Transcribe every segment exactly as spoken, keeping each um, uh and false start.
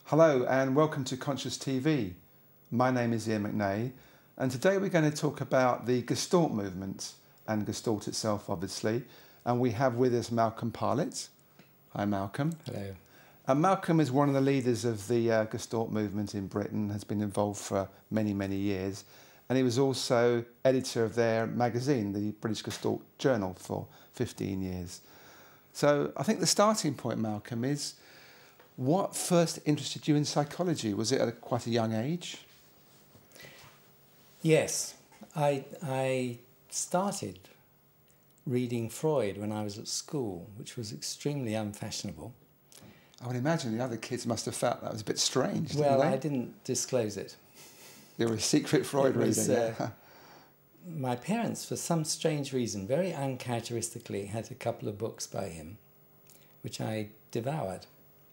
Hello and welcome to Conscious T V. My name is Ian McNay and today we're going to talk about the Gestalt movement and Gestalt itself obviously, and we have with us Malcolm Parlett. Hi Malcolm. Hello. And Malcolm is one of the leaders of the uh, Gestalt movement in Britain, has been involved for many many years, and he was also editor of their magazine, the British Gestalt Journal, for fifteen years. So I think the starting point, Malcolm, is what first interested you in psychology? Was it at a, quite a young age? Yes, I, I started reading Freud when I was at school, which was extremely unfashionable. I would imagine the other kids must have felt that was a bit strange, didn't Well, they? I didn't disclose it. They were a secret Freud It was, reading. uh, Yeah. My parents, for some strange reason, very uncharacteristically, had a couple of books by him, which I devoured.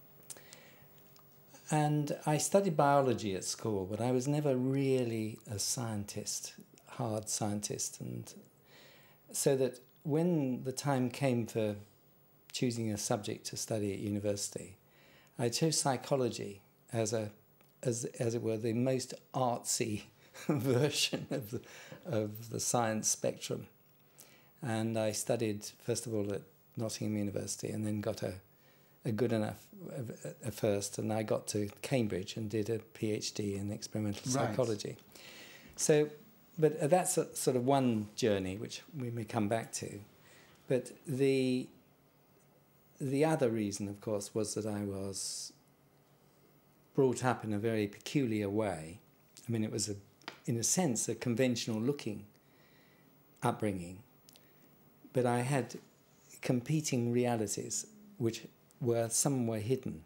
And I studied biology at school, but I was never really a scientist, hard scientist. And so that when the time came for choosing a subject to study at university, I chose psychology as a, as as it were, the most artsy version of the, of the science spectrum. And I studied, first of all, at Nottingham University, and then got a a good enough uh, first, and I got to Cambridge and did a PhD in experimental Right. psychology. So, but uh, that's a, sort of one journey which we may come back to. But the the other reason, of course, was that I was brought up in a very peculiar way. I mean, it was a, in a sense, a conventional-looking upbringing, but I had competing realities which were some were hidden,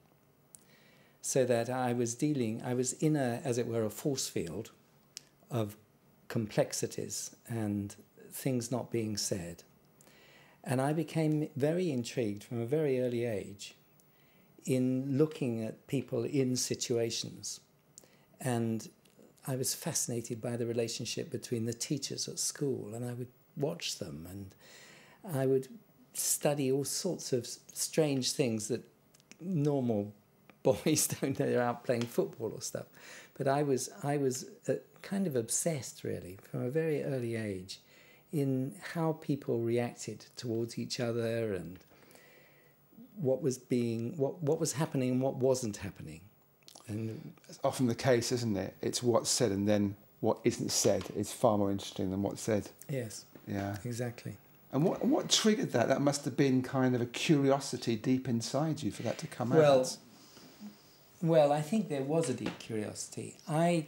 so that I was dealing, I was in a, as it were, a force field of complexities and things not being said. And I became very intrigued from a very early age in looking at people in situations. And I was fascinated by the relationship between the teachers at school, and I would watch them, and I would study all sorts of strange things that normal boys don't. They're out playing football or stuff. But I was, I was uh, kind of obsessed, really, from a very early age, in how people reacted towards each other and what was being, what, what was happening and what wasn't happening. And It's often the case, isn't it? It's what's said and then what isn't said is far more interesting than what's said. yes, Yeah. exactly. And what what triggered that? That must have been kind of a curiosity deep inside you for that to come Well, out. Well, I think there was a deep curiosity. I,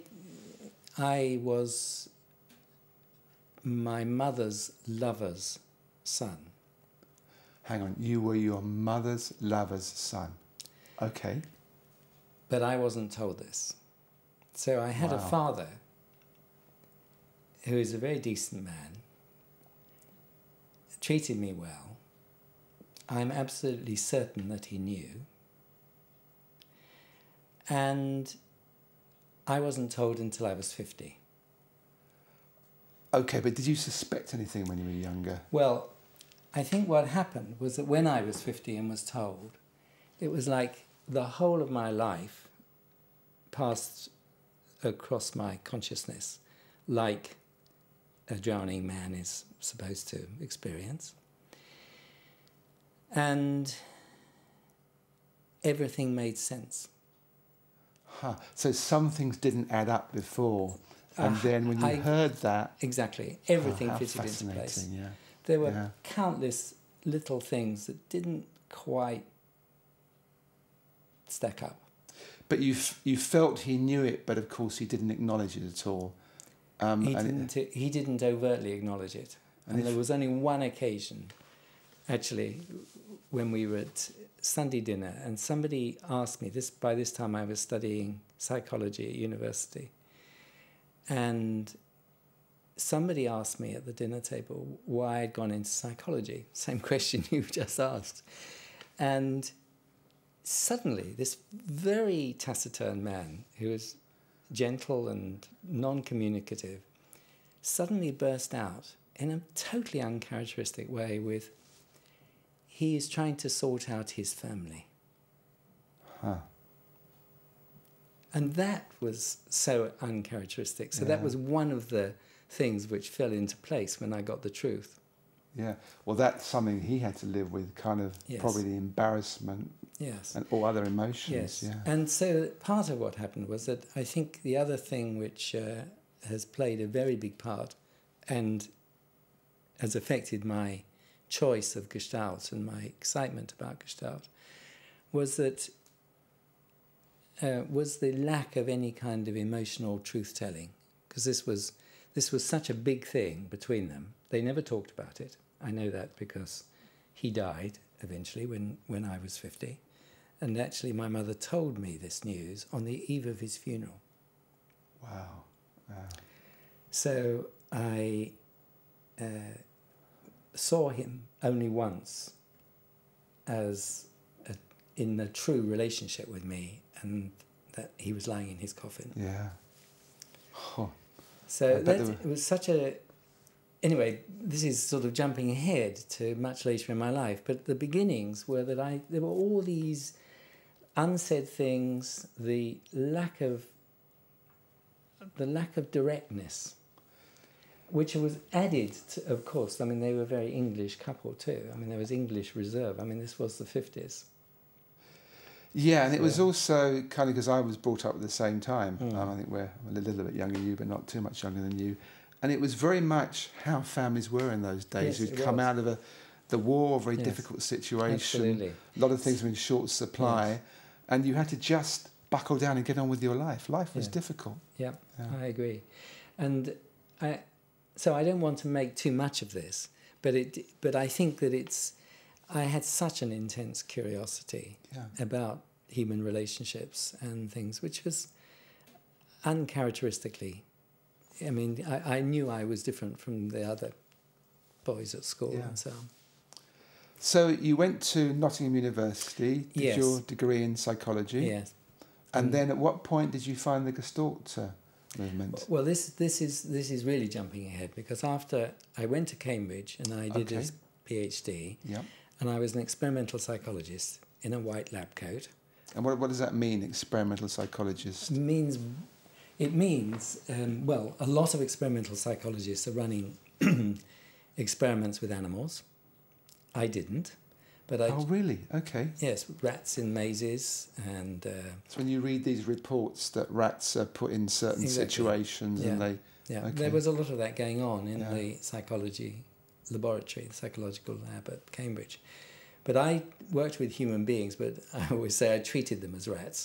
I was my mother's lover's son. Hang on, you were your mother's lover's son. Okay. But I wasn't told this. So I had Wow. a father who is a very decent man, treated me well. I'm absolutely certain that he knew. And I wasn't told until I was fifty. Okay, but did you suspect anything when you were younger? Well, I think what happened was that when I was fifty and was told, it was like the whole of my life passed across my consciousness like a drowning man is supposed to experience. And everything made sense. Huh. So some things didn't add up before, and Uh, then when you I- heard that, Exactly. Everything oh, how fitted into place. fascinating, yeah. There were Yeah. countless little things that didn't quite stack up. But you f- you felt he knew it, but of course he didn't acknowledge it at all. Um, He and it- didn't, he didn't overtly acknowledge it. And And if- there was only one occasion, actually, when we were at Sunday dinner, and somebody asked me, this by this time I was studying psychology at university, and somebody asked me at the dinner table why I'd gone into psychology. Same question you just asked. And suddenly, this very taciturn man, who was gentle and non-communicative, suddenly burst out in a totally uncharacteristic way with, he is trying to sort out his family. Huh. And that was so uncharacteristic. So Yeah. that was one of the things which fell into place when I got the truth. Yeah. Well, that's something he had to live with, kind of Yes. probably the embarrassment Yes. and all other emotions. Yes. Yeah. And so part of what happened was that I think the other thing which uh, has played a very big part and has affected my choice of Gestalt and my excitement about Gestalt was that uh, was the lack of any kind of emotional truth-telling, because this was this was such a big thing between them. They never talked about it. I know that because he died eventually when, when I was fifty. And actually my mother told me this news on the eve of his funeral. Wow. Wow. So I uh, saw him only once as a, in a true relationship with me, and that he was lying in his coffin. Yeah. Oh. So I bet that there were- it was such a... Anyway, this is sort of jumping ahead to much later in my life, but the beginnings were that I there were all these unsaid things, the lack of the lack of directness, which was added to, of course, I mean, they were a very English couple too. I mean, there was English reserve. I mean, this was the fifties. Yeah, and it was So- also kind of because I was brought up at the same time. Mm. Um, I think we're a little bit younger than you, but not too much younger than you. And it was very much how families were in those days. Yes, You'd it come was. out of a, the war, a very Yes, difficult situation. absolutely. A lot of things were in short supply. Yes. And you had to just buckle down and get on with your life. Life was Yeah. difficult. Yeah, Yeah. I agree. And I, so I don't want to make too much of this, but it, but I think that it's, I had such an intense curiosity Yeah. about human relationships and things, which was uncharacteristically, I mean, I, I knew I was different from the other boys at school Yeah. and so on. So you went to Nottingham University, did Yes. your degree in psychology. Yes. And Mm. then at what point did you find the Gestalt uh, movement? Well, this this is this is really jumping ahead, because after I went to Cambridge and I did Okay. a PhD, Yeah. and I was an experimental psychologist in a white lab coat. And what, what does that mean, experimental psychologist? Means it means um, well, a lot of experimental psychologists are running experiments with animals. I didn't, but I Oh, really? Okay. yes, rats in mazes and uh, So when you read these reports that rats are put in certain Exactly. situations and Yeah. they... yeah, Okay. there was a lot of that going on in Yeah. the psychology laboratory, the psychological lab at Cambridge. But I worked with human beings, but I always say I treated them as rats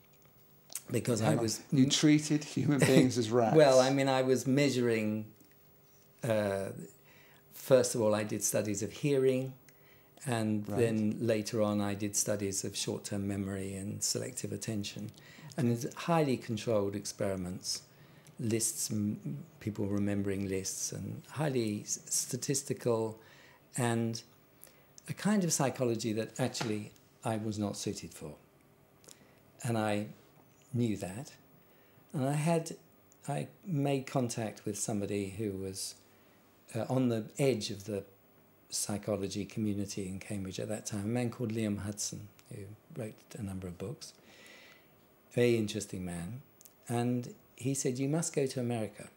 because I Hang on. was You treated human beings as rats? well, I mean, I was measuring. Uh, first of all, I did studies of hearing, and Right. then later on, I did studies of short-term memory and selective attention, and it's highly controlled experiments, lists, m- people remembering lists, and highly s- statistical, and a kind of psychology that actually I was not suited for, and I knew that, and I had, I made contact with somebody who was uh, on the edge of the psychology community in Cambridge at that time, a man called Liam Hudson, who wrote a number of books. Very interesting man. And he said, you must go to America.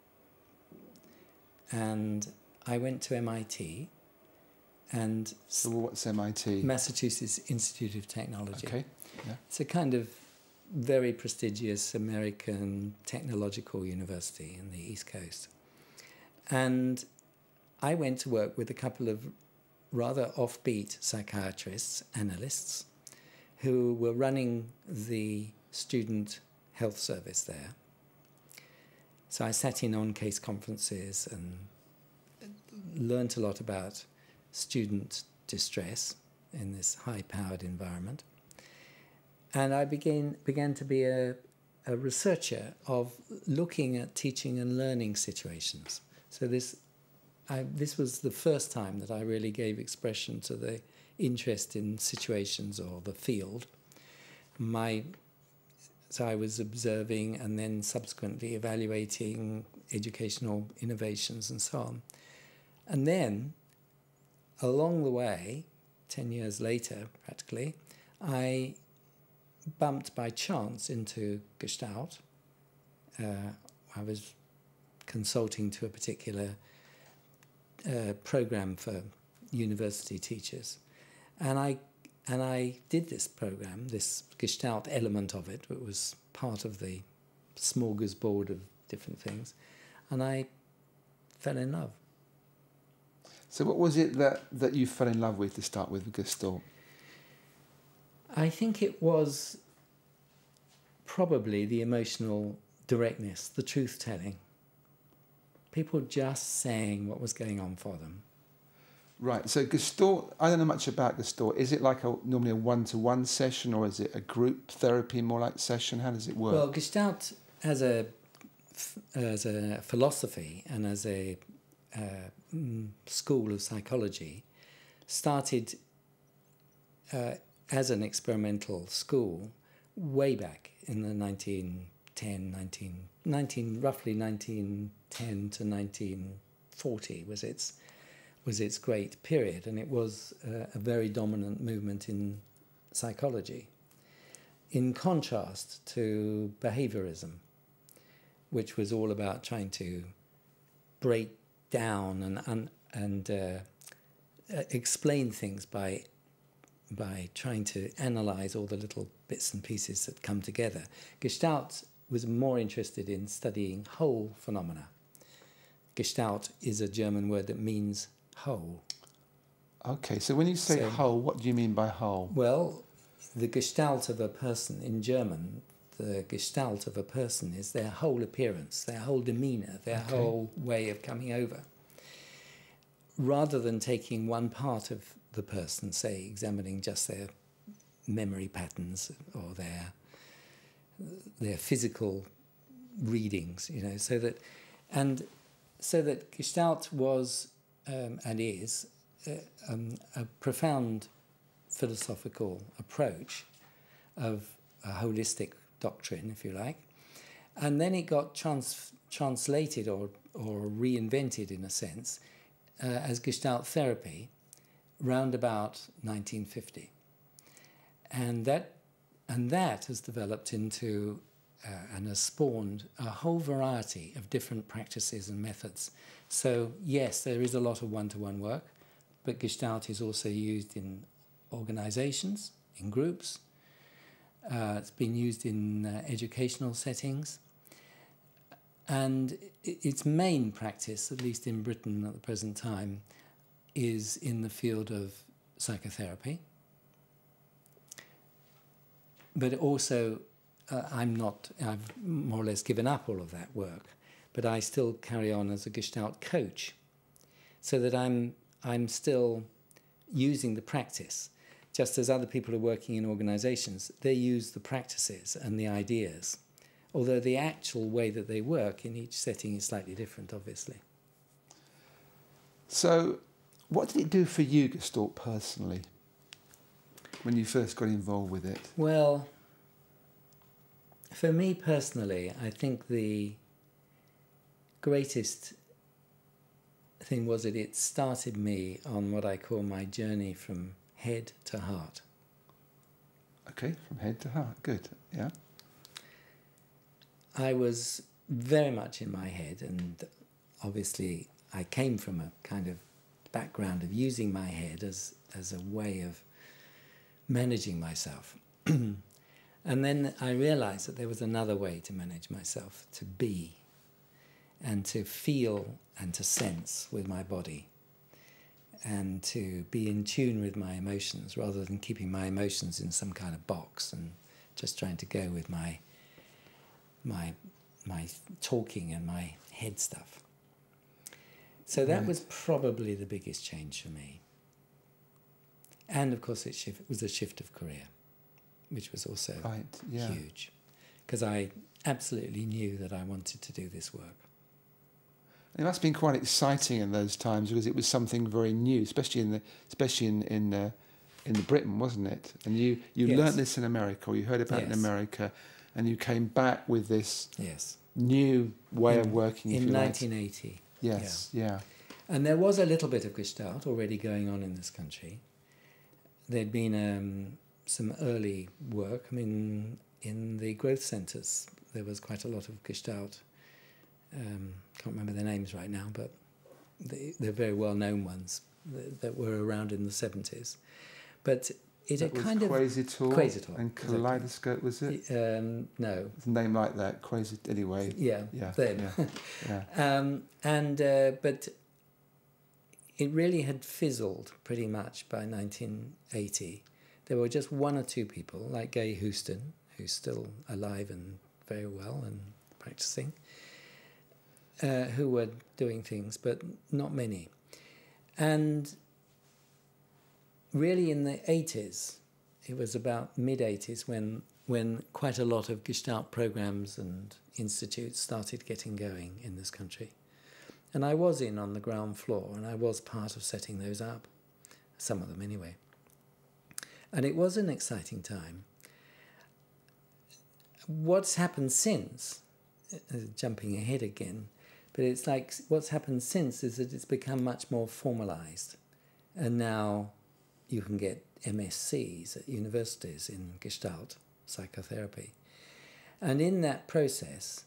And I went to M I T and So what's M I T? Massachusetts Institute of Technology. Okay. Yeah. It's a kind of very prestigious American technological university in the East Coast. And I went to work with a couple of rather offbeat psychiatrists, analysts, who were running the student health service there. So I sat in on case conferences and learnt a lot about student distress in this high-powered environment. And I began, began to be a, a researcher of looking at teaching and learning situations. So this, I, this was the first time that I really gave expression to the interest in situations or the field. My, so I was observing and then subsequently evaluating educational innovations and so on. And then, along the way, ten years later practically, I bumped by chance into Gestalt. Uh, I was consulting to a particular uh, program for university teachers, and I and I did this program, this Gestalt element of it. It was part of the smorgasbord of different things, and I fell in love. So what was it that, that you fell in love with to start with, Gestalt? I think it was probably the emotional directness, the truth-telling. People just saying what was going on for them. Right, so Gestalt, I don't know much about Gestalt. Is it like a normally a one-to-one session, or is it a group therapy, more like session? How does it work? Well, Gestalt as a, as a philosophy and as a uh, school of psychology started uh, as an experimental school way back in the nineteen ten, nineteen, nineteen, roughly nineteen ten to nineteen forty was its was its great period, and it was uh, a very dominant movement in psychology. In contrast to behaviorism, which was all about trying to break down and and, and uh, explain things by by trying to analyze all the little bits and pieces that come together. Gestalt was more interested in studying whole phenomena. Gestalt is a German word that means whole. Okay, so when you say So- whole, what do you mean by whole? Well, the Gestalt of a person in German, the Gestalt of a person is their whole appearance, their whole demeanour, their Okay. whole way of coming over. Rather than taking one part of the person, say, examining just their memory patterns or their their physical readings, you know, so that and so that Gestalt was um, and is uh, um, a profound philosophical approach of a holistic doctrine, if you like, and then it got trans translated or or reinvented in a sense uh, as Gestalt therapy round about nineteen fifty, and that and that has developed into uh, and has spawned a whole variety of different practices and methods. So yes, there is a lot of one-to-one work, but Gestalt is also used in organizations, in groups. Uh, it's been used in uh, educational settings. And i- its main practice, at least in Britain at the present time, is in the field of psychotherapy. But also, uh, I'm not, I've more or less given up all of that work, but I still carry on as a Gestalt coach, so that I'm, I'm still using the practice. Just as other people are working in organizations, they use the practices and the ideas, although the actual way that they work in each setting is slightly different, obviously. So what did it do for you, Gestalt, personally, when you first got involved with it? Well, for me personally, I think the greatest thing was that it started me on what I call my journey from head to heart. Okay, from head to heart, good, yeah. I was very much in my head, and obviously I came from a kind of background of using my head as, as a way of managing myself. And then I realized that there was another way to manage myself, to be, and to feel and to sense with my body, and to be in tune with my emotions rather than keeping my emotions in some kind of box and just trying to go with my my my talking and my head stuff. So that Right. was probably the biggest change for me. And of course it, shift, it was a shift of career, which was also Right, yeah. huge, because I absolutely knew that I wanted to do this work. It must have been quite exciting in those times because it was something very new, especially in the especially in in uh, in the Britain, wasn't it? And you you Yes. learnt this in America, or you heard about it in Yes. America, and you came back with this Yes. new way in, of working. if in you like. nineteen eighty. Yes, yeah. And there was a little bit of Gestalt already going on in this country. There'd been um, some early work. I mean, in the growth centres, there was quite a lot of Gestalt. Um, can't remember their names right now, but they, they're very well-known ones that, that were around in the seventies. But it That was kind of Quasitor, Quasitor and Kaleidoscope, was it? um, no, It's a name like that, Quasi. Anyway, yeah, yeah, them. yeah, yeah. um, and uh, but it really had fizzled pretty much by nineteen eighty. There were just one or two people, like Gay Houston, who's still alive and very well and practicing, uh, who were doing things, but not many. And really in the eighties, it was about mid-eighties when, when quite a lot of Gestalt programs and institutes started getting going in this country. And I was in on the ground floor, and I was part of setting those up, some of them anyway. And it was an exciting time. What's happened since, uh, jumping ahead again, but it's like what's happened since is that it's become much more formalised. And now you can get M S Cs at universities in Gestalt psychotherapy. And in that process,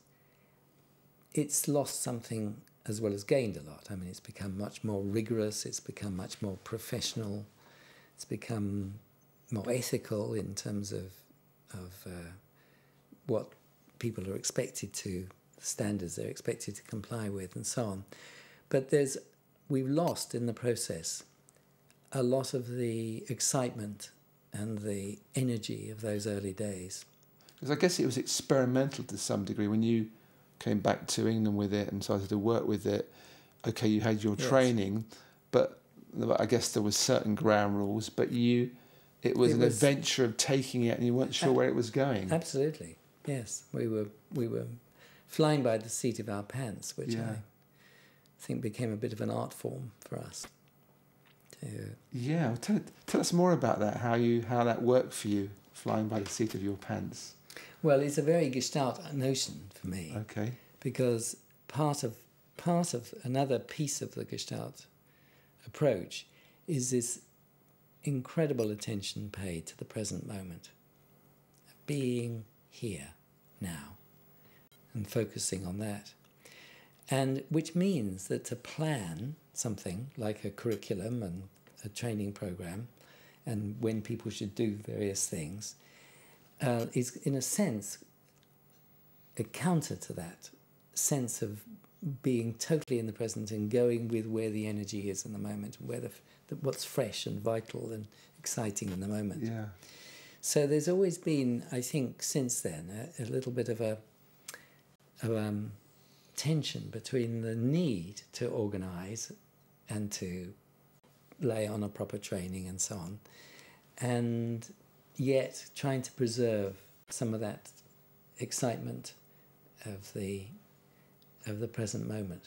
it's lost something as well as gained a lot. I mean, it's become much more rigorous, it's become much more professional, it's become more ethical in terms of, of uh, what people are expected to, standards they're expected to comply with and so on. But there's, we've lost in the process a lot of the excitement and the energy of those early days. Because I guess it was experimental to some degree when you came back to England with it and started to work with it. Okay, you had your Yes. training, but I guess there was certain ground rules, but you, it was It an was- adventure of taking it and you weren't sure Ab- where it was going. Absolutely, yes. We were, we were flying by the seat of our pants, which Yeah. I think became a bit of an art form for us. To, Yeah, well, tell, tell us more about that, how you how that worked for you, flying by the seat of your pants. well, it's a very Gestalt notion for me. Okay. Because part of part of another piece of the Gestalt approach is this incredible attention paid to the present moment, being here now and focusing on that, and which means that to plan something like a curriculum and a training program and when people should do various things uh, is in a sense a counter to that sense of being totally in the present and going with where the energy is in the moment, where the, the what's fresh and vital and exciting in the moment. Yeah. So there's always been, I think, since then, a, a little bit of a, a um, tension between the need to organise and to lay on a proper training and so on, and yet trying to preserve some of that excitement of the of the present moment.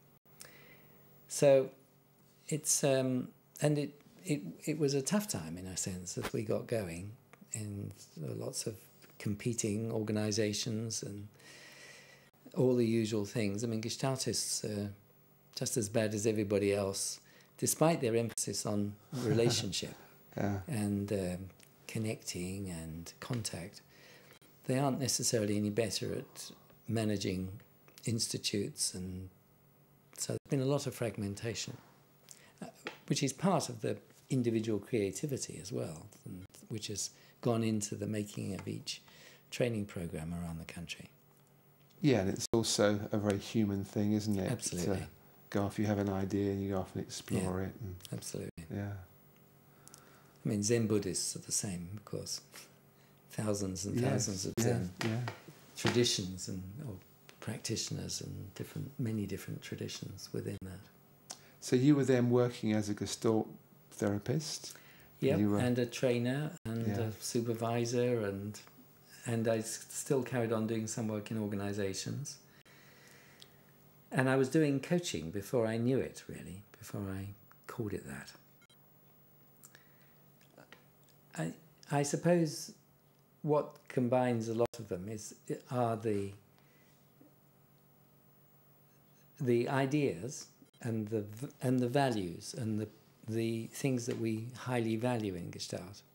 So it's um, and it, it it was a tough time in a sense as we got going, and lots of competing organisations and all the usual things. I mean, Gestaltists are just as bad as everybody else, despite their emphasis on relationship Yeah. and um, connecting and contact. They aren't necessarily any better at managing institutes, and so there's been a lot of fragmentation, uh, which is part of the individual creativity as well, and which has gone into the making of each training program around the country. Yeah, and it's also a very human thing, isn't it? Absolutely. To go off, you have an idea and you go off and explore it. And, Absolutely. yeah. I mean, Zen Buddhists are the same, of course. Thousands and thousands Yes, of yeah, Zen yeah. traditions and or practitioners and different, many different traditions within that. So you were then working as a Gestalt therapist? Yep, You were- and a trainer and Yeah. a supervisor, and and I s- still carried on doing some work in organisations. And I was doing coaching before I knew it, really, before I called it that. I I suppose what combines a lot of them is are the the ideas and the v- and the values and the the things that we highly value in Gestalt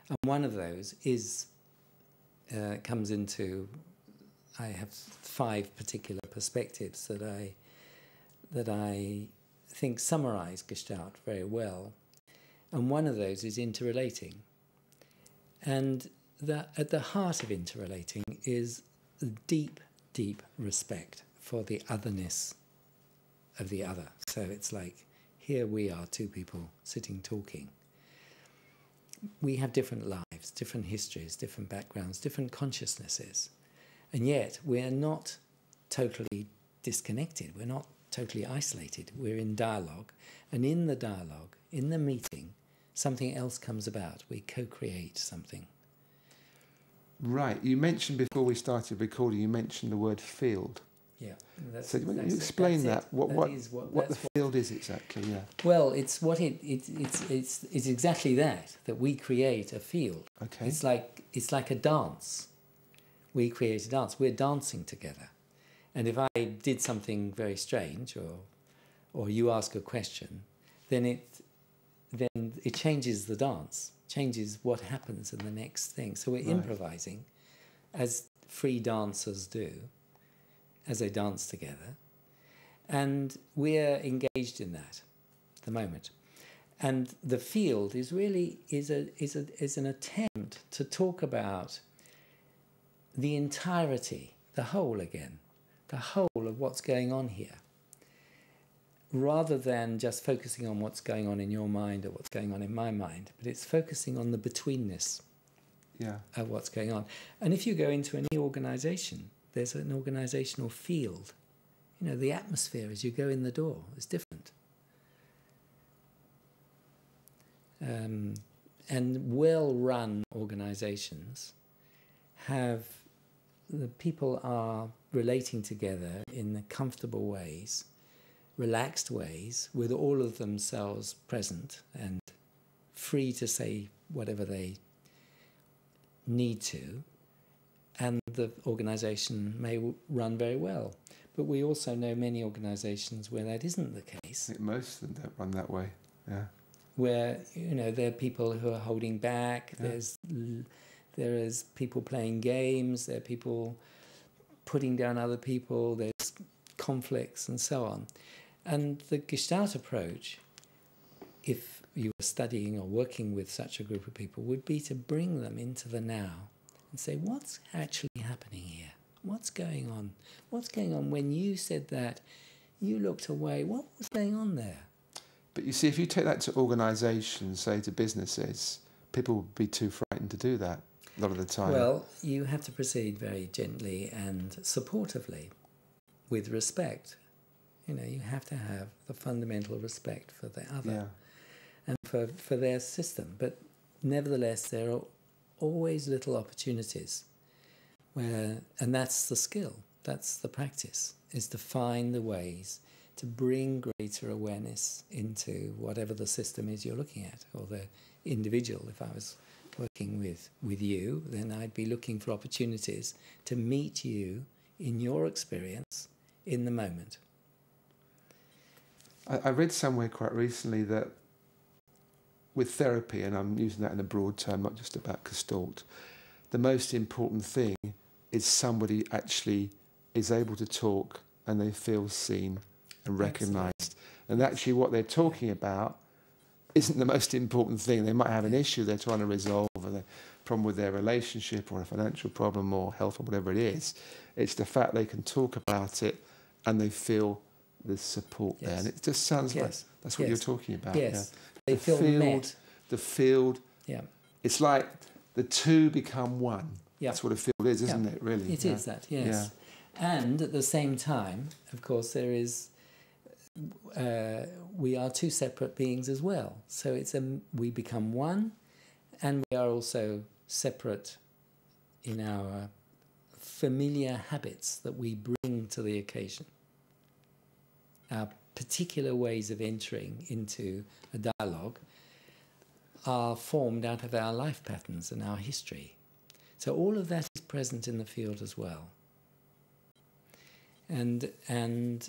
And one of those is, uh, comes into, I have five particular perspectives that I, that I think summarize Gestalt very well. And one of those is interrelating. And that at the heart of interrelating is deep, deep respect for the otherness of the other. So it's like, here we are, two people sitting talking. We have different lives, different histories, different backgrounds, different consciousnesses. And yet we're not totally disconnected. We're not totally isolated. We're in dialogue. And in the dialogue, in the meeting, something else comes about. We co-create something. Right. You mentioned before we started recording, you mentioned the word field. Yeah. That's, so can that's you explain that? it. What, that what, is what, what the what, field is exactly, yeah. Well, it's what it, it it's it's it's exactly that, that we create a field. Okay. It's like it's like a dance. We create a dance. We're dancing together. And if I did something very strange, or or you ask a question, then it then it changes the dance, changes what happens in the next thing. So we're Right. improvising, as free dancers do, as they dance together, and we're engaged in that at the moment. And the field is really is a is a is an attempt to talk about the entirety, the whole again, the whole of what's going on here, rather than just focusing on what's going on in your mind or what's going on in my mind, but it's focusing on the betweenness Yeah. of what's going on. And if you go into any organisation, there's an organisational field. You know, the atmosphere as you go in the door is different. Um, and well-run organisations have, the people are relating together in comfortable ways, relaxed ways, with all of themselves present and free to say whatever they need to, and the organisation may run very well. But we also know many organisations where that isn't the case. I think most of them don't run that way, yeah. Where, you know, there are people who are holding back, Yeah. there's there is people playing games, there are people putting down other people, there's conflicts and so on. And the Gestalt approach, if you were studying or working with such a group of people, would be to bring them into the now and say, what's actually happening here? What's going on? What's going on when you said that? You looked away. What was going on there? But you see, if you take that to organisations, say to businesses, people would be too frightened to do that a lot of the time. Well, you have to proceed very gently and supportively, with respect. You know, you have to have the fundamental respect for the other. Yeah. And for, for their system. But nevertheless, there are always little opportunities where, and that's the skill, that's the practice, is to find the ways to bring greater awareness into whatever the system is you're looking at, or the individual. If I was working with, with you, then I'd be looking for opportunities to meet you in your experience in the moment. I, I read somewhere quite recently that with therapy, and I'm using that in a broad term, not just about Gestalt, the most important thing is somebody actually is able to talk and they feel seen and recognised. And actually what they're talking about isn't the most important thing. They might have an issue they're trying to resolve, or a problem with their relationship, or a financial problem, or health, or whatever it is. It's the fact they can talk about it and they feel there's support Yes. there. And it just sounds Yes. like that's what Yes. you're talking about. Yes, Yeah. they The feel field, met. The field, Yeah. it's like the two become one. Yeah. That's what a field is, isn't Yeah. it, really? It yeah. is that, yes. And at the same time, of course, there is, uh, we are two separate beings as well. So it's a, we become one, and we are also separate in our familiar habits that we bring to the occasion. Our particular ways of entering into a dialogue are formed out of our life patterns and our history. So all of that is present in the field as well. And, and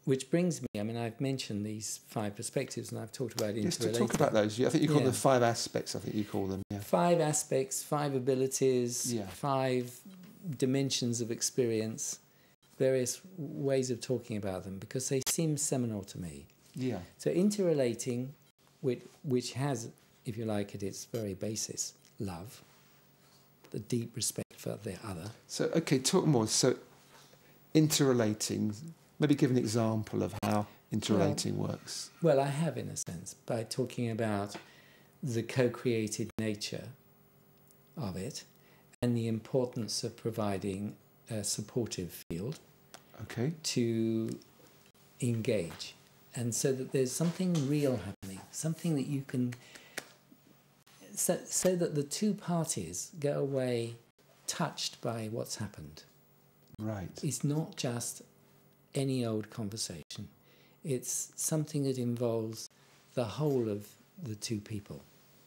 which brings me, I mean, I've mentioned these five perspectives and I've talked about interrelating. Yes, to talk about those. I think you call Yeah. them five aspects, I think you call them. Yeah. Five aspects, five abilities, Yeah. five dimensions of experience, various ways of talking about them, because they seem seminal to me. Yeah. So interrelating, which, which has, if you like, at its very basis, love, the deep respect for the other. So, okay, talk more. So, interrelating, maybe give an example of how interrelating well, works. Well, I have, in a sense, by talking about the co-created nature of it and the importance of providing a supportive field okay. to engage. And so that there's something real happening, something that you can... So, so that the two parties go away touched by what's happened. Right. It's not just any old conversation. It's something that involves the whole of the two people.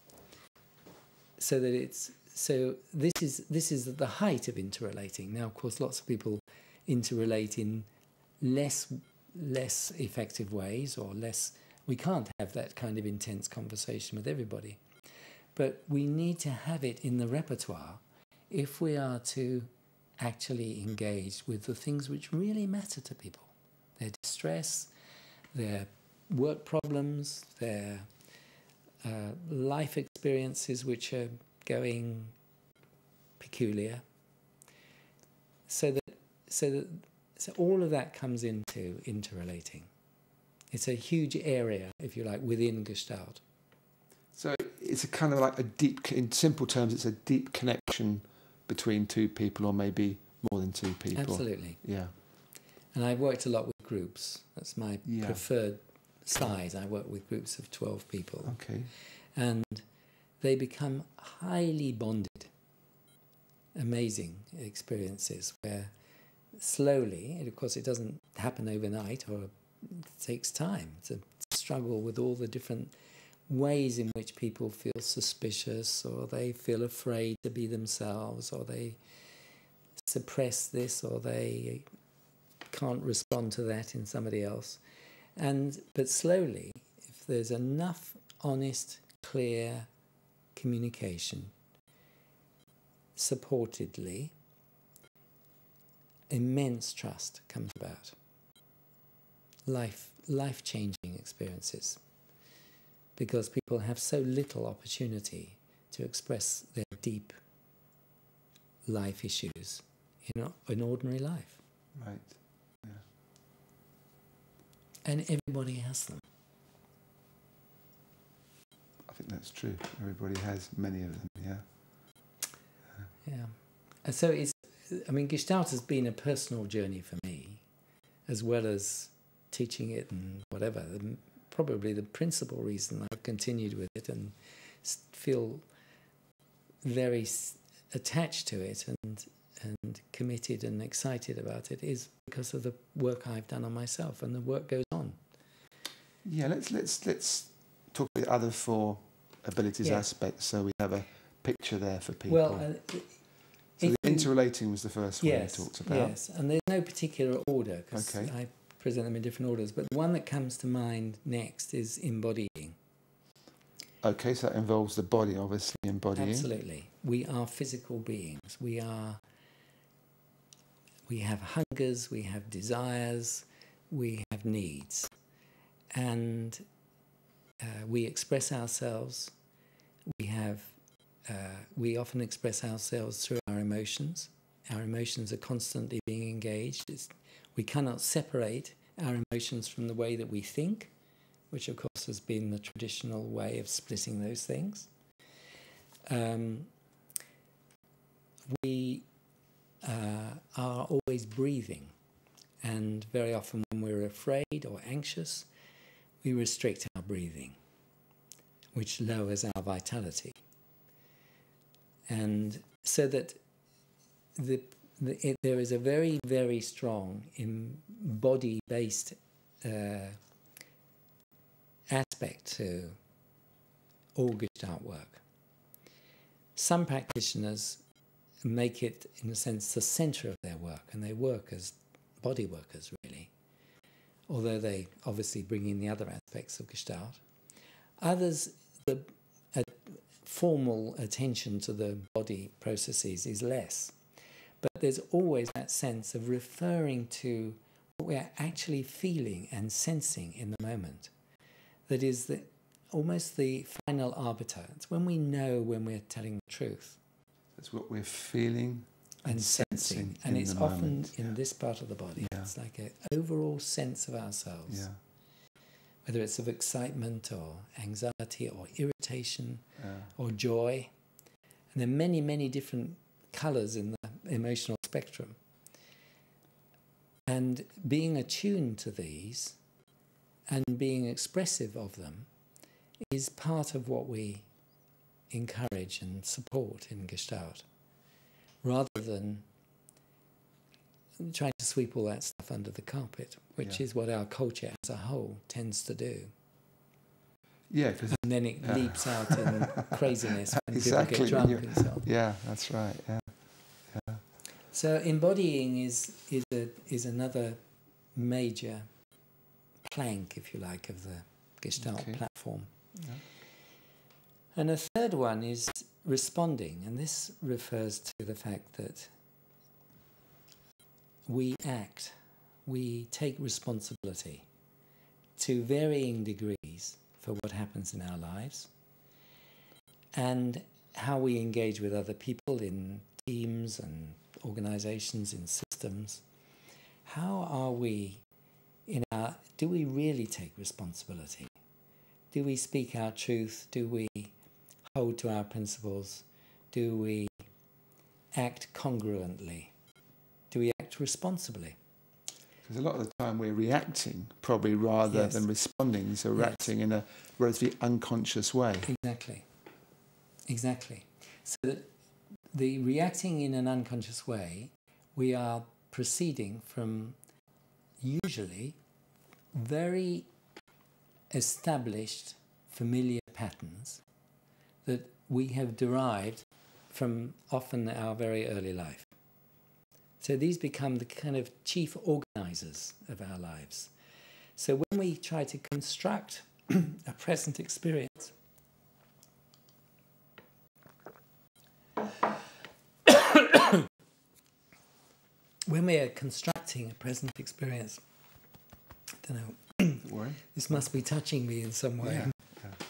So that it's so this is this is the height of interrelating. Now, of course, lots of people interrelate in less less effective ways or less. We can't have that kind of intense conversation with everybody. But we need to have it in the repertoire if we are to actually engage with the things which really matter to people. Their distress, their work problems, their uh, life experiences which are going peculiar. So that, so that so all of that comes into interrelating. It's a huge area, if you like, within Gestalt. So it's a kind of like a deep, in simple terms, it's a deep connection between two people or maybe more than two people. Absolutely. Yeah. And I've worked a lot with groups. That's my yeah. preferred size. I work with groups of twelve people. Okay. And they become highly bonded. Amazing experiences where slowly, and of course it doesn't happen overnight or it takes time to struggle with all the different ways in which people feel suspicious or they feel afraid to be themselves or they suppress this or they can't respond to that in somebody else. And but slowly, if there's enough honest, clear communication, supportedly, immense trust comes about. Life, life-changing experiences. Because people have so little opportunity to express their deep life issues in, in ordinary life. Right. Yeah. And everybody has them. I think that's true. Everybody has many of them, yeah. Yeah. yeah. And so it's, I mean, Gestalt has been a personal journey for me, as well as teaching it and whatever. Probably the principal reason I've continued with it and feel very attached to it and and committed and excited about it is because of the work I've done on myself, and the work goes on. Yeah, let's let's let's talk about the other four abilities yeah. aspects, so we have a picture there for people. Well, uh, so the interrelating was the first one yes, we talked about. Yes, and there's no particular order because okay. I present them in different orders, but the one that comes to mind next is embodying. Okay, so that involves the body, obviously, embodying. Absolutely. We are physical beings. We are. We have hungers, we have desires, we have needs. And uh, we express ourselves. We have. Uh, we often express ourselves through our emotions. Our emotions are constantly being engaged. It's, we cannot separate our emotions from the way that we think, which of course has been the traditional way of splitting those things. Um, we uh, are always breathing, and very often when we're afraid or anxious, we restrict our breathing, which lowers our vitality. And so that the The, it, there is a very, very strong body-based uh, aspect to all Gestalt work. Some practitioners make it, in a sense, the centre of their work, and they work as body workers, really. although they obviously bring in the other aspects of Gestalt. Others, the uh, formal attention to the body processes is less. But there's always that sense of referring to what we're actually feeling and sensing in the moment. That is the, almost the final arbiter. It's when we know when we're telling the truth. That's what we're feeling and, and sensing. sensing And in it's the often moment. in Yeah. this part of the body. Yeah. It's like an overall sense of ourselves. Yeah. Whether it's of excitement or anxiety or irritation Yeah. or joy. And there are many, many different colours in the emotional spectrum. And being attuned to these and being expressive of them is part of what we encourage and support in Gestalt, rather than trying to sweep all that stuff under the carpet, which Yeah. is what our culture as a whole tends to do. Yeah, because And then it Yeah. leaps out in craziness when Exactly, people get drunk when and so on. yeah, that's right. Yeah. Yeah. So embodying is is a, is another major plank, if you like, of the Gestalt Okay. platform. Yeah. And a third one is responding, and this refers to the fact that we act, we take responsibility to varying degrees for what happens in our lives and how we engage with other people in teams and organizations, in systems. How are we in our, do we really take responsibility? Do we speak our truth? Do we hold to our principles? Do we act congruently? Do we act responsibly? Because a lot of the time we're reacting probably rather Yes. than responding, so we're Yes. acting in a relatively unconscious way. Exactly. Exactly. So that the reacting in an unconscious way, we are proceeding from usually very established familiar patterns that we have derived from often our very early life. So these become the kind of chief organisers of our lives. So when we try to construct a present experience, when we are constructing a present experience, I don't know, Don't worry. this must be touching me in some way. Yeah.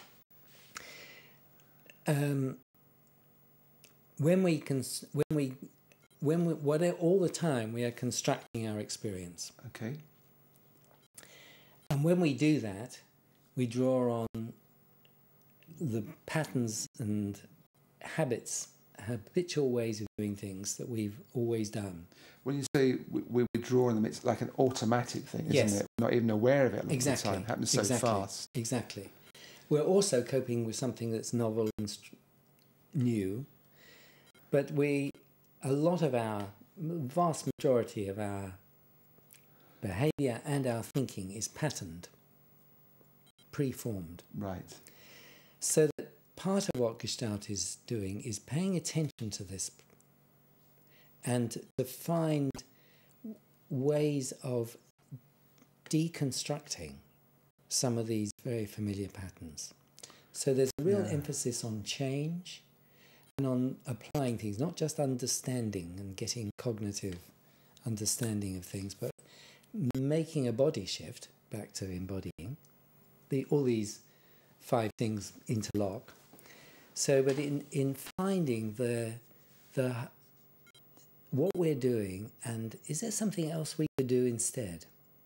Um, when we cons- when we when we what all the time we are constructing our experience, Okay. and when we do that, we draw on the patterns and habits, habitual ways of doing things that we've always done. When you say we, we withdraw on them, it's like an automatic thing, isn't Yes. it? We're not even aware of it a lot Exactly. of the time. It happens so Exactly. fast. Exactly. We're also coping with something that's novel and st- new, but we, a lot of our, vast majority of our behaviour and our thinking is patterned, preformed. Right. So that part of what Gestalt is doing is paying attention to this and to find ways of deconstructing some of these very familiar patterns. So there's a real Yeah. emphasis on change and on applying things, not just understanding and getting cognitive understanding of things, but making a body shift, back to embodying. The, all these five things interlock. So, but in, in finding the, the, what we're doing, and is there something else we could do instead?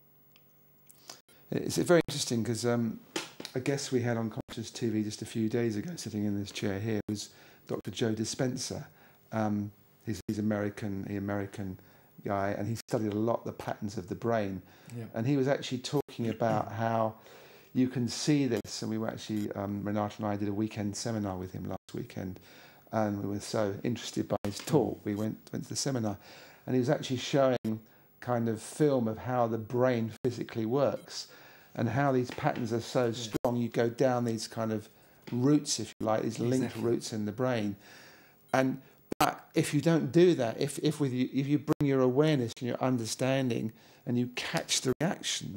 It's very interesting because um, a guest we had on Conscious T V just a few days ago, sitting in this chair here, was Doctor Joe Dispenza. Um, he's he's American, he American guy, and he studied a lot the patterns of the brain. Yeah. And he was actually talking about how you can see this. And we were actually, um, Renata and I did a weekend seminar with him last weekend, and we were so interested by his talk. We went went to the seminar, and he was actually showing kind of film of how the brain physically works and how these patterns are so strong. You go down these kind of routes, if you like, these linked Exactly. routes in the brain. And but if you don't do that, if if with you if you bring your awareness and your understanding and you catch the reactions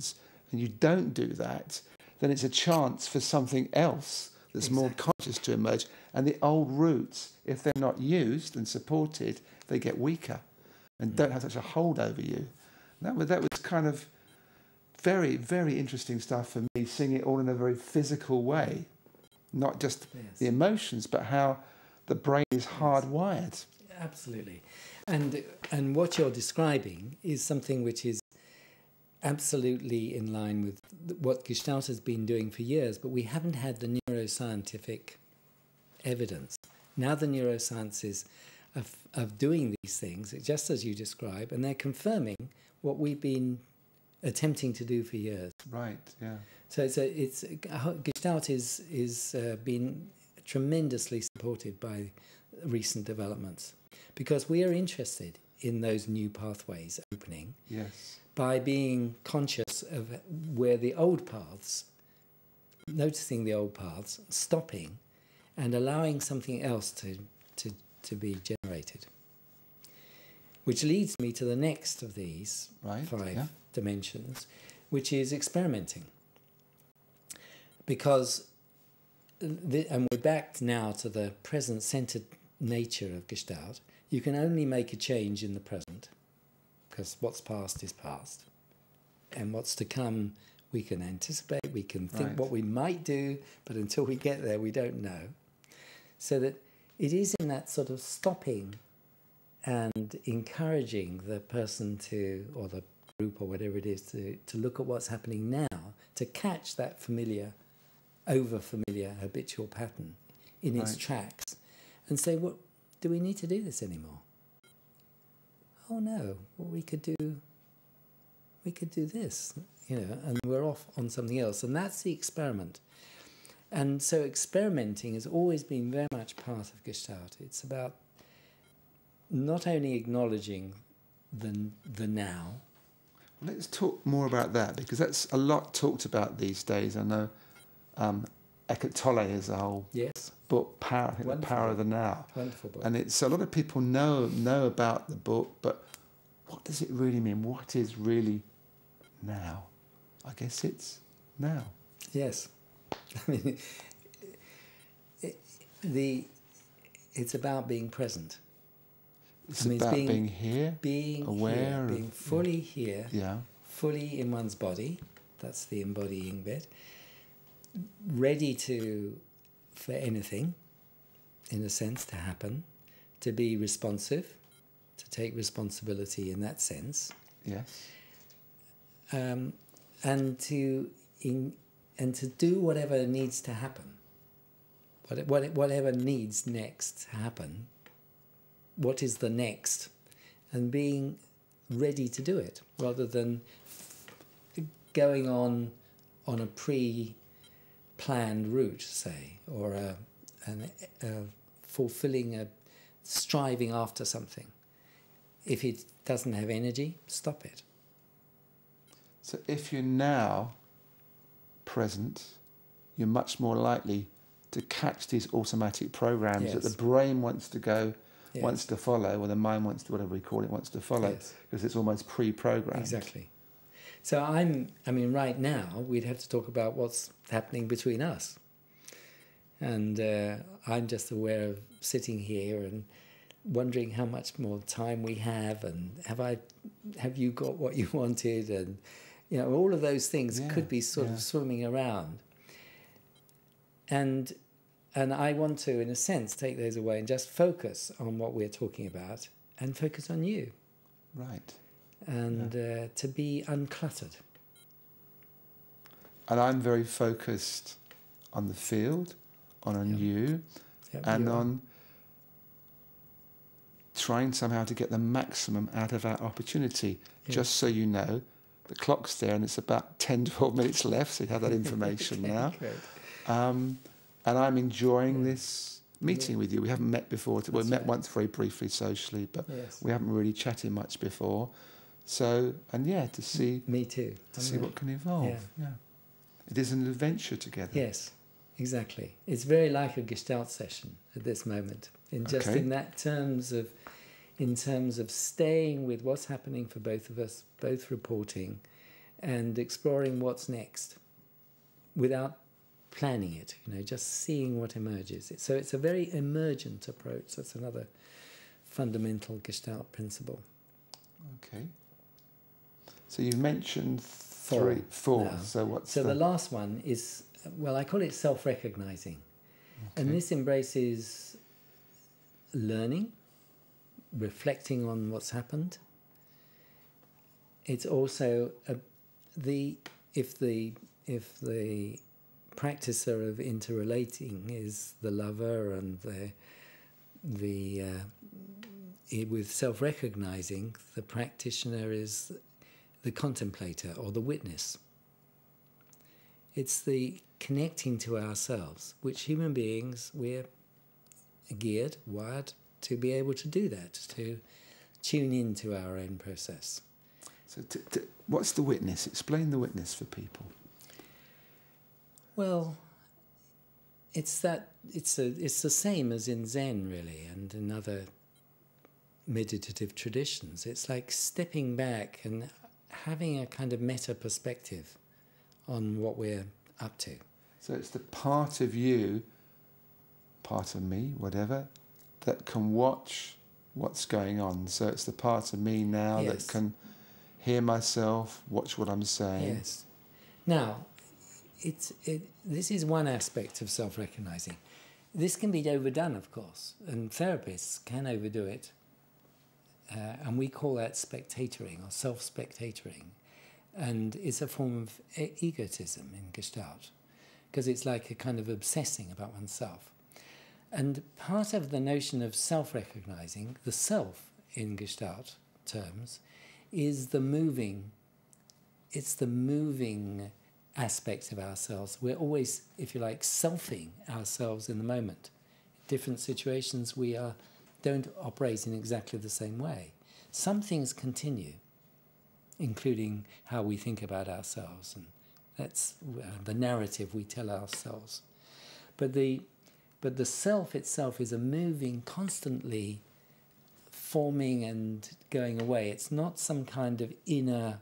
and you don't do that, then it's a chance for something else that's Exactly. more conscious to emerge. And the old roots, if they're not used and supported, they get weaker and don't have such a hold over you. That was, that was kind of very, very interesting stuff for me, seeing it all in a very physical way, not just Yes. the emotions, but how the brain is hardwired. Absolutely. And and what you're describing is something which is absolutely in line with what Gestalt has been doing for years, but we haven't had the neuroscientific evidence. Now the neurosciences of, of doing these things, just as you describe, and they're confirming what we've been attempting to do for years. Right, yeah. So it's a, it's Gestalt is is uh, been tremendously supported by recent developments, because we are interested in those new pathways opening. Yes. By being conscious of where the old paths, noticing the old paths, stopping, and allowing something else to to to be generated. Which leads me to the next of these Right, five yeah. dimensions, which is experimenting. Because, the, and we're back now to the present-centered nature of Gestalt, you can only make a change in the present, because what's past is past. And what's to come, we can anticipate, we can think Right. what we might do, but until we get there, we don't know. So that it is in that sort of stopping and encouraging the person to, or the group or whatever it is, to, to look at what's happening now, to catch that familiar, over-familiar habitual pattern in its Right. tracks and say, well, do we need to do this anymore? Oh no, well, we could do, we could do this, you know, and we're off on something else. And that's the experiment. And so experimenting has always been very much part of Gestalt. It's about not only acknowledging the, the now. Let's talk more about that, because that's a lot talked about these days. I know um, Eckhart Tolle has a whole Yes, book, Power, I think, The Wonderful Power book. of the Now. wonderful book. And it's a lot of people know know about the book, but what does it really mean? What is really now? I guess it's now. Yes. I mean, it, the, it's about being present. It's I mean, it's about being- being, here. Being Aware here, of- being fully here, Yeah. fully in one's body. That's the embodying bit. Ready to, for anything, in a sense, to happen. To be responsive, to take responsibility in that sense. Yes. Um, and to in, and to do whatever needs to happen. What, what, whatever needs next to happen. What is the next? And being ready to do it, rather than going on on a pre-planned route, say, or a, an, a fulfilling a striving after something. If it doesn't have energy, stop it. So if you're now present, you're much more likely to catch these automatic programs that Yes. the brain wants to go, Yes. wants to follow, or the mind wants to, whatever we call it, wants to follow, Yes. because it's almost pre-programmed. Exactly. So I'm, I mean, right now we'd have to talk about what's happening between us. And uh, I'm just aware of sitting here and wondering how much more time we have, and have I, have you got what you wanted, and you know, all of those things Yeah, could be sort yeah. of swimming around. And and I want to, in a sense, take those away and just focus on what we're talking about, and focus on you, Right. and uh, to be uncluttered. And I'm very focused on the field, on, on Yeah. you, Yep, and you are. on trying somehow to get the maximum out of our opportunity. Yeah. Just so you know, the clock's there and it's about ten, twelve minutes left, so you have that information Okay, now. great. Um, and I'm enjoying Yeah. this meeting with you. We haven't met before. We That's met right. once very briefly socially, but Yes. we haven't really chatted much before. So, and yeah, to see Me too. to I'm see really- what can evolve. Yeah. Yeah. It is an adventure together. Yes, exactly. It's very like a Gestalt session at this moment. In just Okay. in that terms of, in terms of staying with what's happening for both of us, both reporting, and exploring what's next without planning it, you know, just seeing what emerges. So it's a very emergent approach. That's another fundamental Gestalt principle. Okay. So you've mentioned three, four. Now. So what's so the... the last one is, well, I call it self-recognizing. Okay. And this embraces learning, reflecting on what's happened. It's also a, the if the if the practicer of interrelating is the lover, and the the uh, it, with self-recognizing, the practitioner is the contemplator or the witness. It's the connecting to ourselves, which human beings, we're geared, wired to be able to do that, to tune into our own process. So t t what's the witness? Explain the witness for people. Well, it's that it's a it's the same as in Zen, really, and in other meditative traditions. It's like stepping back and having a kind of meta perspective on what we're up to. So it's the part of you, part of me, whatever, that can watch what's going on. So it's the part of me now Yes. that can hear myself, watch what I'm saying. Yes. Now, it's it. This is one aspect of self-recognizing. This can be overdone, of course, and therapists can overdo it, uh, and we call that spectatoring or self-spectatoring, and it's a form of e egotism in Gestalt, because it's like a kind of obsessing about oneself. And part of the notion of self-recognizing, the self in Gestalt terms, is the moving, it's the moving aspects of ourselves. We're always, if you like, selfing ourselves in the moment. In different situations we are, don't operate in exactly the same way. Some things continue, including how we think about ourselves, and that's uh, the narrative we tell ourselves. But the, but the self itself is a moving, constantly forming and going away. It's not some kind of inner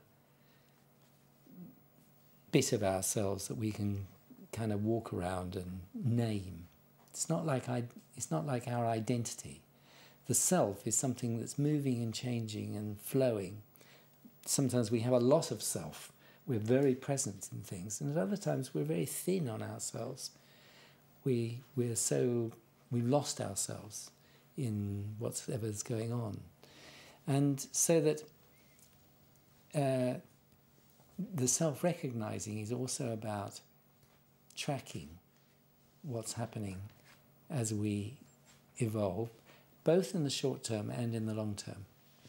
bit of ourselves that we can kind of walk around and name. It's not like I, it's not like our identity. The self is something that's moving and changing and flowing. Sometimes we have a lot of self. We're very present in things, and at other times we're very thin on ourselves. We we're so we've lost ourselves in whatever's going on, and so that uh, the self-recognizing is also about tracking what's happening as we evolve, both in the short term and in the long term.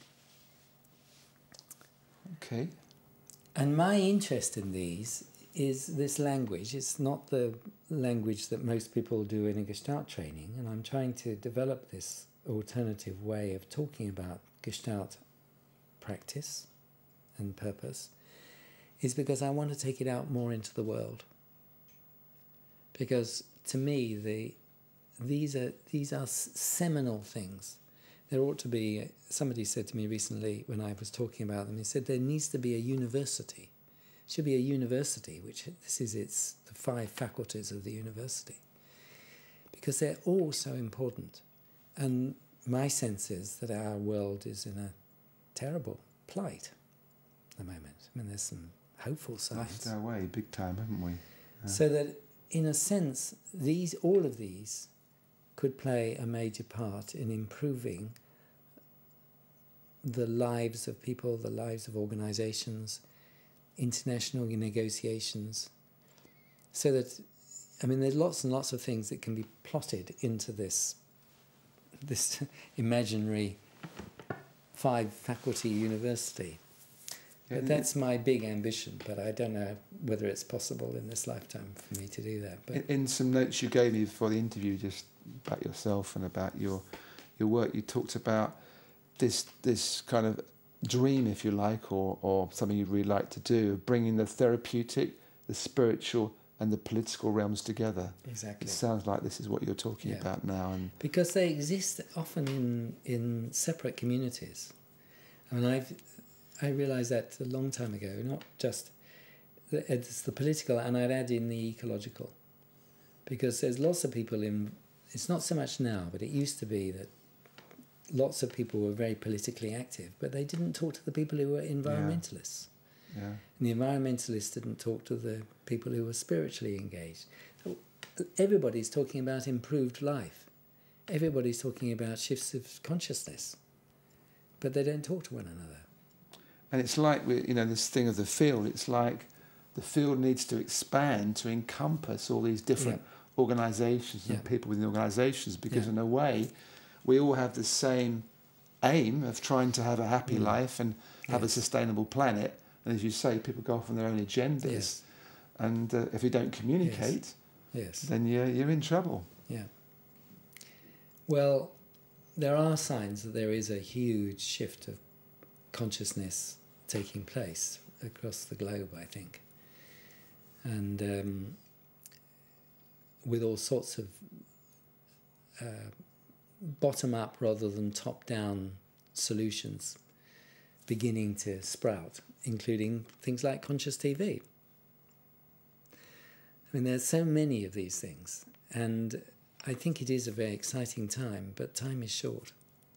Okay. And my interest in these is this language. It's not the language that most people do in a Gestalt training, and I'm trying to develop this alternative way of talking about Gestalt practice and purpose, is because I want to take it out more into the world. Because to me, the these are these are seminal things. There ought to be, somebody said to me recently when I was talking about them, he said there needs to be a university. It should be a university, which this is its the five faculties of the university. Because they're all so important. And my sense is that our world is in a terrible plight at the moment. I mean, there's some hopeful signs. Lost our way big time, haven't we? Yeah. So that, in a sense, these all of these could play a major part in improving the lives of people, the lives of organizations, international negotiations. So that, I mean, there's lots and lots of things that can be plotted into this, this imaginary five-faculty university. Yeah, But that's my big ambition, but I don't know whether it's possible in this lifetime for me to do that. But in, in some notes you gave me before the interview, just about yourself and about your your work, you talked about this this kind of dream, if you like, or or something you'd really like to do, of bringing the therapeutic, the spiritual, and the political realms together. exactly. It sounds like this is what you're talking Yeah. about now, and Because they exist often in, in separate communities. I mean, I've I realised that a long time ago, not just it's the political, and I'd add in the ecological, because there's lots of people in. It's not so much now, but it used to be that lots of people were very politically active, but they didn't talk to the people who were environmentalists. Yeah. Yeah. And the environmentalists didn't talk to the people who were spiritually engaged. So everybody's talking about improved life. Everybody's talking about shifts of consciousness, but they don't talk to one another. And it's like, we, you know, this thing of the field, it's like the field needs to expand to encompass all these different yeah. organisations and yeah. people within organisations, because yeah. in a way, we all have the same aim of trying to have a happy mm. life and have yes. a sustainable planet. And as you say, people go off on their own agendas. Yes. And uh, if you don't communicate, yes. Yes. then you're, you're in trouble. Yeah. Well, there are signs that there is a huge shift of consciousness taking place across the globe, I think. And um, with all sorts of uh, bottom-up rather than top-down solutions beginning to sprout, including things like Conscious T V. I mean, there's so many of these things, and I think it is a very exciting time, but time is short.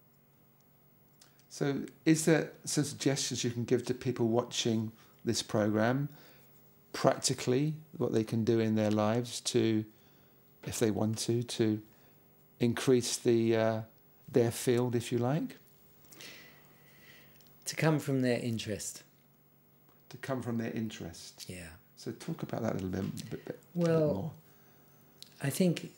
So is there some suggestions you can give to people watching this programme, practically, what they can do in their lives to, if they want to, to increase the uh, their field, if you like? To come from their interest. To come from their interest. Yeah. So talk about that a little bit, bit, bit, well, bit more. I think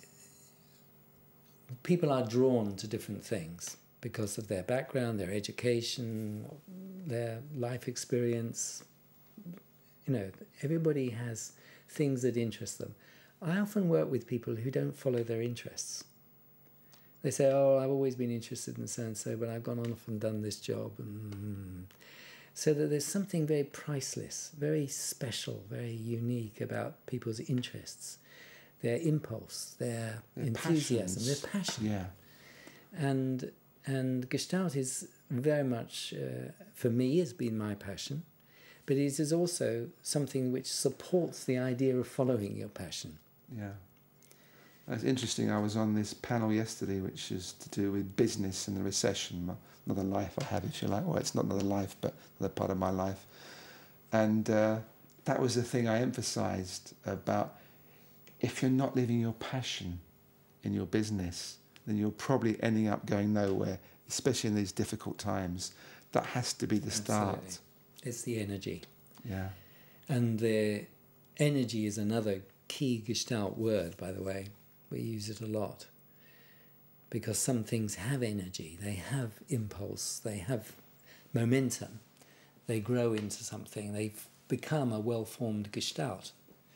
people are drawn to different things because of their background, their education, their life experience. You know, everybody has things that interest them. I often work with people who don't follow their interests. They say, oh, I've always been interested in so-and-so, but I've gone off and done this job. And so that there's something very priceless, very special, very unique about people's interests, their impulse, their, their enthusiasm, passions. their passion. Yeah. And, and Gestalt is very much, uh, for me, has been my passion, but it is also something which supports the idea of following your passion. Yeah. That's interesting. I was on this panel yesterday, which is to do with business and the recession, another life I have, if you like. Well, it's not another life, but another part of my life. And uh, that was the thing I emphasised about, if you're not living your passion in your business, then you're probably ending up going nowhere, especially in these difficult times. That has to be the start. Absolutely. It's the energy. Yeah. And the energy is another key Gestalt word, by the way. We use it a lot because some things have energy, they have impulse, they have momentum, they grow into something, they've become a well-formed Gestalt.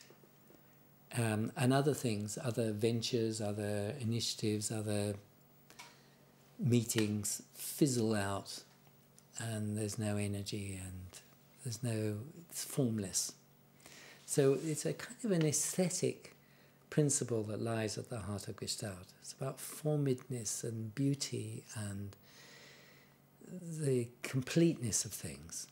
Um, and other things, other ventures, other initiatives, other meetings fizzle out and there's no energy and there's no, it's formless. So it's a kind of an aesthetic principle that lies at the heart of Gestalt. It's about formedness and beauty and the completeness of things,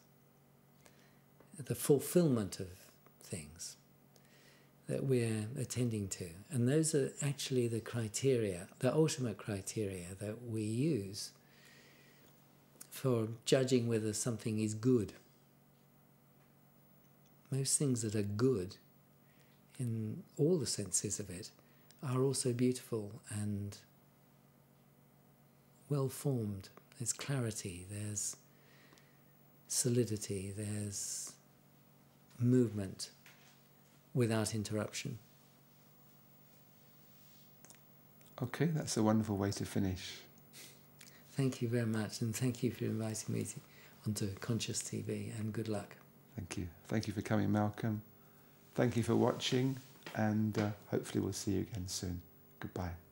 the fulfillment of things that we're attending to. And those are actually the criteria, the ultimate criteria that we use for judging whether something is good. Most things that are good in all the senses of it are also beautiful and well formed. There's clarity, there's solidity, there's movement without interruption. Okay, that's a wonderful way to finish. Thank you very much, and thank you for inviting me to, onto Conscious T V, and good luck. Thank you. Thank you for coming, Malcolm. Thank you for watching, and uh, hopefully we'll see you again soon. Goodbye.